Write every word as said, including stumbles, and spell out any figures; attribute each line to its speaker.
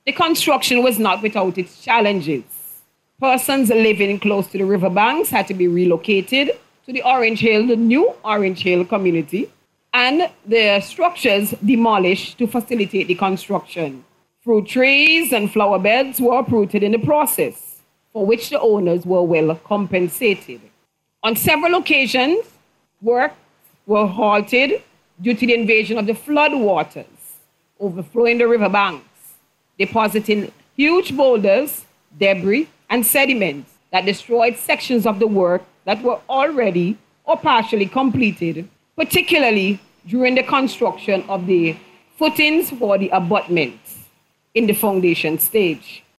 Speaker 1: The construction was not without its challenges. Persons living close to the riverbanks had to be relocated to the Orange Hill, the new Orange Hill community, and the structures demolished to facilitate the construction. Fruit trees and flower beds were uprooted in the process, for which the owners were well compensated. On several occasions, work were halted due to the invasion of the flood waters, overflowing the riverbanks, depositing huge boulders, debris, and sediments that destroyed sections of the work that were already or partially completed, particularly during the construction of the footings for the abutments in the foundation stage.